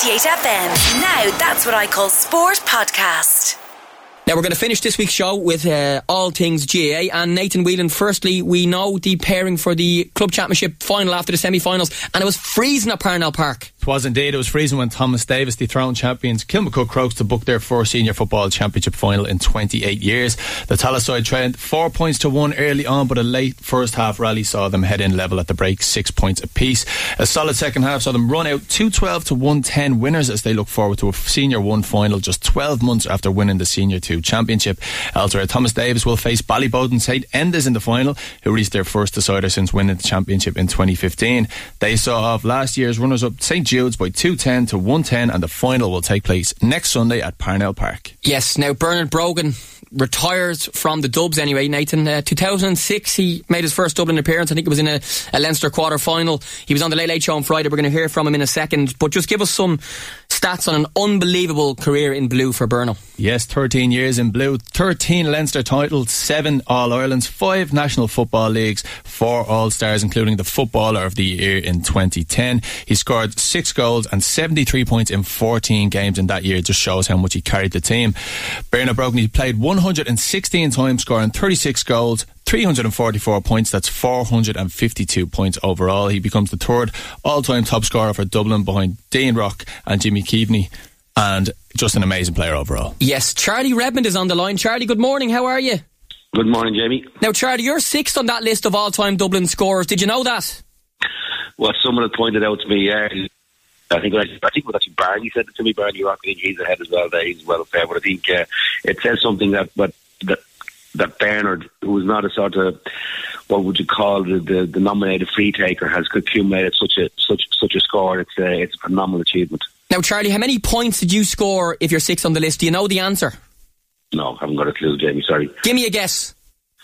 98 FM. Now that's what I call sport podcast. Now we're going to finish this week's show with all things GAA, and Nathan Whelan, firstly, we know the pairing for the Club Championship final after the semi-finals, and it was freezing at Parnell Park. It was indeed. It was freezing when Thomas Davis, dethroned champions Kilmacud Crokes, to book their first senior football championship final in 28 years. The Tallaght side trailed 4 points to 1 early on, but a late first half rally saw them head in level at the break, 6 points apiece. A solid second half saw them run out 212 to 110 winners as they look forward to a Senior 1 final just 12 months after winning the Senior 2 championship. Elsewhere, Thomas Davis will face Ballyboden St Enda's in the final, who reached their first decider since winning the championship in 2015. They saw off last year's runners-up St Jude's by 210 to 110, and the final will take place next Sunday at Parnell Park. Yes, now Bernard Brogan retires from the Dubs anyway, Nathan. 2006 he made his first Dublin appearance. I think it was in a Leinster quarter final. He was on the Late Late Show on Friday. We're going to hear from him in a second, but just give us some stats on an unbelievable career in blue for Berno. Yes, 13 years in blue, 13 Leinster titles, 7 All-Irelands, 5 National Football Leagues, 4 All-Stars, including the Footballer of the Year in 2010. He scored 6 goals and 73 points in 14 games in that year. It just shows how much he carried the team. Bernard Brogan, he played 116 times, scoring 36 goals, 344 points. That's 452 points overall. He becomes the third all-time top scorer for Dublin, behind Dean Rock and Jimmy Keaveney, and just an amazing player overall. Yes, Charlie Redmond is on the line. Charlie, good morning, how are you? Good morning, Jamie. Now Charlie, you're 6th on that list of all-time Dublin scorers. Did you know that? Well, someone had pointed out to me, I think it was actually Barney said it to me. Barney Rock, I think he's ahead as well there. He's well fair, but I think it says something that Bernard, who is not a sort of, what would you call the nominated free taker, has accumulated such a score. It's a phenomenal achievement. Now Charlie, how many points did you score if you're 6th on the list? Do you know the answer? No, I haven't got a clue, Jamie, sorry. Give me a guess.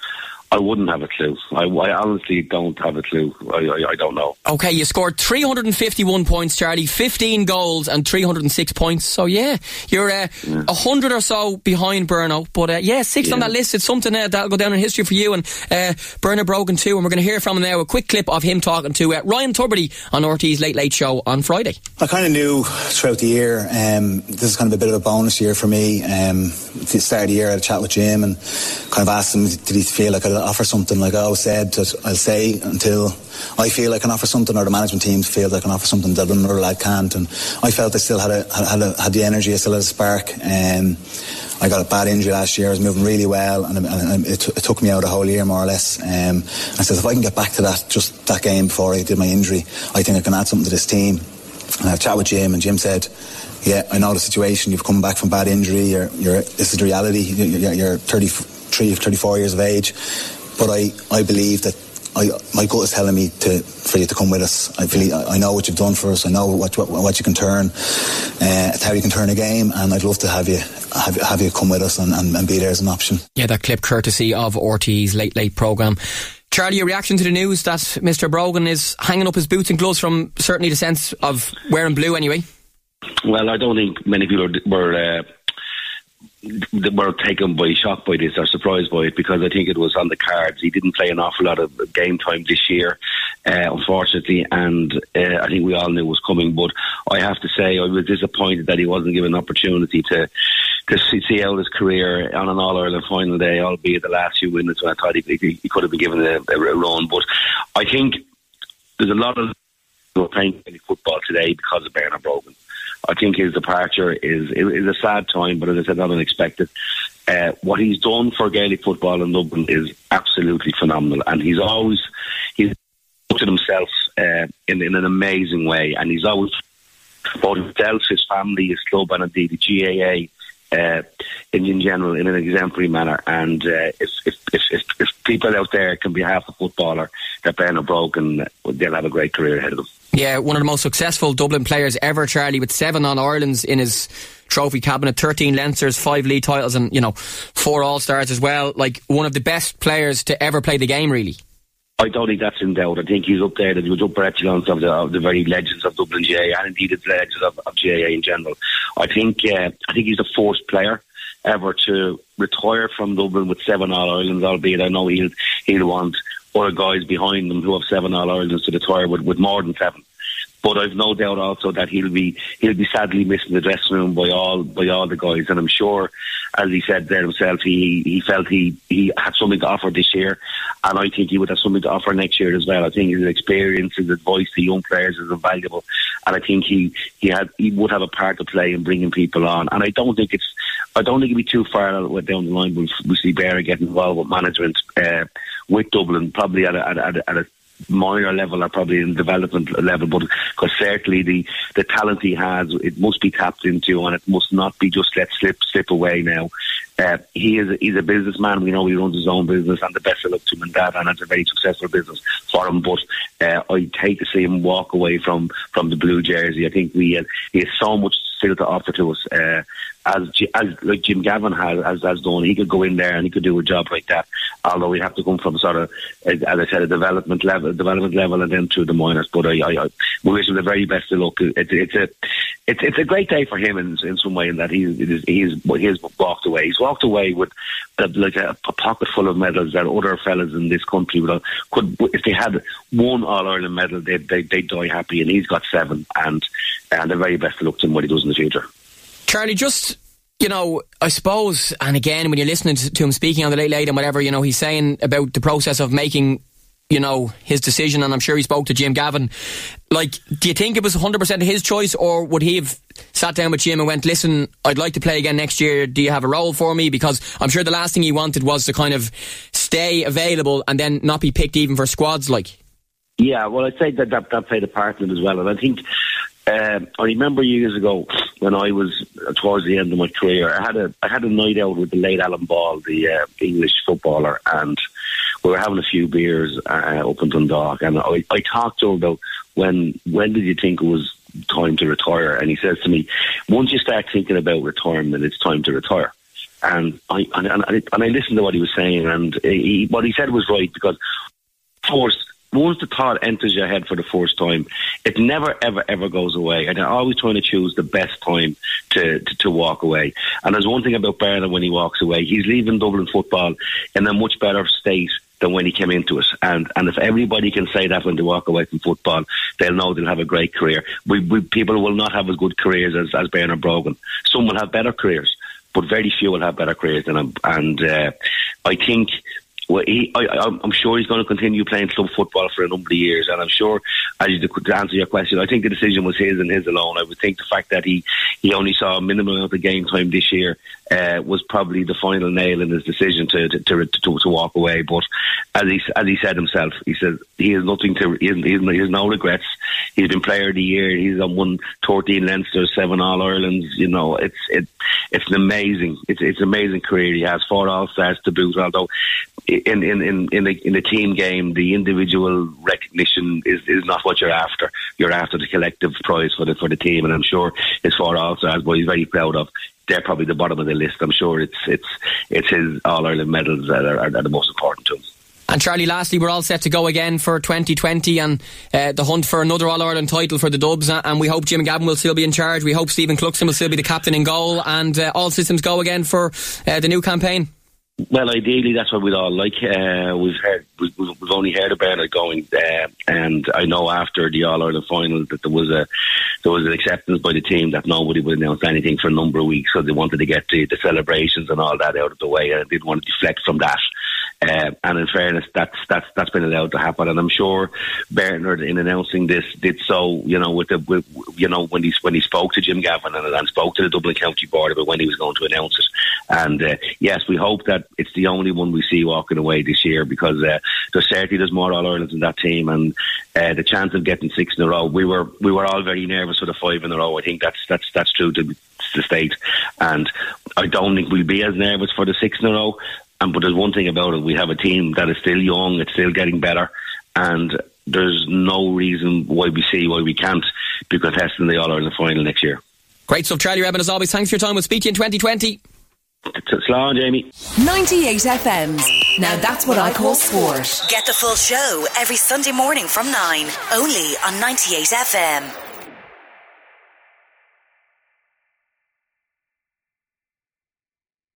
I wouldn't have a clue. I honestly don't have a clue. I don't know. Okay, you scored 351 points, Charlie, 15 goals and 306 points. So yeah, you're 100 or so behind Berno. But 6th on that list. It's something that'll go down in history for you, and Bernard Brogan too. And we're going to hear from him now. A quick clip of him talking to Ryan Tubridy on RT's Late Late Show on Friday. I kind of knew throughout the year, this is kind of a bit of a bonus year for me. At the start of the year I had a chat with Jim and kind of asked him, did he feel like I'd offer something? Like I always said, that I'll say until I feel I can offer something, or the management team feels I can offer something that another lad can't. And I felt I still had the energy, I still had a spark. I got a bad injury last year. I was moving really well, and it took me out a whole year more or less. I said, if I can get back to that game before I did my injury, I think I can add something to this team. And I had a chat with Jim, and Jim said, yeah, I know the situation. You've come back from bad injury. This is the reality. You're 33, 34 years of age. But I believe that my gut is telling me for you to come with us. I know what you've done for us. I know what you can turn. It's how you can turn a game, and I'd love to have you come with us and be there as an option. Yeah, that clip courtesy of RT's Late Late programme. Charlie, your reaction to the news that Mr. Brogan is hanging up his boots and gloves, from certainly the sense of wearing blue anyway? Well, I don't think many people were taken by shock by this, or surprised by it, because I think it was on the cards. He didn't play an awful lot of game time this year, unfortunately, and I think we all knew it was coming. But I have to say, I was disappointed that he wasn't given an opportunity to see out his career on an All-Ireland final day, albeit the last few winners. I thought he could have been given a run. But I think there's a lot of people playing football today because of Bernard Brogan. I think his departure is a sad time, but as I said, not unexpected. What he's done for Gaelic football in Dublin is absolutely phenomenal, and he's looked at himself in an amazing way, and he's always both himself, his family, his club, and indeed the GAA in general in an exemplary manner. And if people out there can be half a footballer that Bernard Brogan, they'll have a great career ahead of them. Yeah, one of the most successful Dublin players ever, Charlie, with 7 All-Irelands in his trophy cabinet, 13 Leinsters, 5 league titles, and 4 All-Stars as well. Like, one of the best players to ever play the game, really. I don't think that's in doubt. I think he's up there, the upper echelons of the very legends of Dublin GAA, and indeed the legends of GAA in general. I think he's the first player ever to retire from Dublin with 7 All-Irelands, albeit I know he'll want other guys behind them who have 7 All-Irelands to retire with more than 7. But I've no doubt also that he'll be sadly missing the dressing room by all the guys. And I'm sure, as he said there himself, he felt he had something to offer this year, and I think he would have something to offer next year as well. I think his experience, his advice to young players is invaluable, and I think he would have a part to play in bringing people on. And I don't think it'd be too far down the line we see Bear getting involved with management with Dublin, probably at a minor level or probably in development level, but because certainly the talent he has, it must be tapped into, and it must not be just let slip away now. He's a businessman. We know he runs his own business, and the best of luck to him in that, and it's a very successful business for him. But I'd hate to see him walk away from the blue jersey. I think he has so much still to offer to us. As like Jim Gavin has done, he could go in there and he could do a job like that. Although we have to come from sort of, as I said, a development level, and then through the minors. But we wish him the very best of luck. It's a great day for him in some way, in that he's walked away. He's walked away with like a pocket full of medals that other fellas in this country could, if they had one All-Ireland medal, they'd die happy, and he's got 7, and the very best of luck to him what he does in the future. Charlie, just, I suppose, and again, when you're listening to him speaking on the Late and whatever, he's saying about the process of making, his decision, and I'm sure he spoke to Jim Gavin. Like, do you think it was 100% his choice, or would he have sat down with Jim and went, listen, I'd like to play again next year, do you have a role for me? Because I'm sure the last thing he wanted was to kind of stay available and then not be picked even for squads, like. Yeah, well, I'd say that played a part in it as well, and I think I remember years ago when I was towards the end of my career, I had a night out with the late Alan Ball, the English footballer, and we were having a few beers up in Dundalk, and I talked to him about when did you think it was time to retire, and he says to me, once you start thinking about retirement, it's time to retire. And I listened to what he was saying, and what he said was right, because once the thought enters your head for the first time, it never, ever, ever goes away. And they're always trying to choose the best time to walk away. And there's one thing about Bernard when he walks away. He's leaving Dublin football in a much better state than when he came into it. And if everybody can say that when they walk away from football, they'll know they'll have a great career. People will not have as good careers as Bernard Brogan. Some will have better careers, but very few will have better careers than him. And I think... Well, I'm sure he's going to continue playing club football for a number of years, and I'm sure, to answer your question, I think the decision was his and his alone. I would think the fact that he only saw a minimum amount of game time this year was probably the final nail in his decision to walk away. But as he said himself, he said he has nothing he has no regrets. He's been Player of the Year. He's won 13 Leinsters, 7 All Irelands. It's an amazing career he has. 4 All-Stars to boot. Although in the team game, the individual recognition is not what you're after. You're after the collective prize for the team, and I'm sure his 4 All-Stars, what he's very proud of, they're probably the bottom of the list. I'm sure it's his All-Ireland medals that are the most important to him. And Charlie, lastly, we're all set to go again for 2020 and the hunt for another All-Ireland title for the Dubs, and we hope Jim Gavin will still be in charge. We hope Stephen Cluxton will still be the captain in goal, and all systems go again for the new campaign. Well, ideally, that's what we'd all like. We've only heard about it going, and I know after the All-Ireland final that there was an acceptance by the team that nobody would announce anything for a number of weeks, so they wanted to get the celebrations and all that out of the way, and I didn't want to deflect from that. And in fairness, that's been allowed to happen, and I'm sure Bernard, in announcing this, did so, when he spoke to Jim Gavin and spoke to the Dublin County Board about when he was going to announce it. And yes, we hope that it's the only one we see walking away this year, because there's more All-Irelands in that team, and the chance of getting 6 in a row, we were all very nervous for the 5 in a row. I think that's true to the state, and I don't think we'll be as nervous for the 6 in a row. But there's one thing about it: we have a team that is still young, it's still getting better, and there's no reason why we can't be contesting the All-Ireland final next year. Great stuff, Charlie Redmond, as always. Thanks for your time. We'll speak to you in 2020. Slán, Jamie. 98 FM's Now That's What I Call Sport. Get the full show every Sunday morning from 9, only on 98 FM.